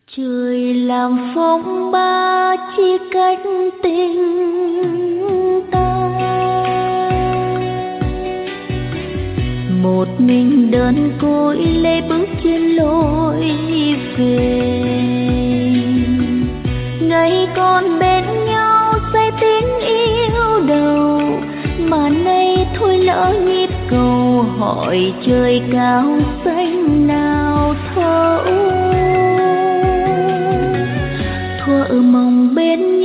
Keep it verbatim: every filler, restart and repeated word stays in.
Trời làm phong ba chia cách tình ta, một mình đơn côi lê bước trên lối về. Ngày còn bên nhau say tiếng yêu đầu, mà nay thôi lỡ nhịp cầu hỏi trời cao xanh nào thấu. Thuở mong bên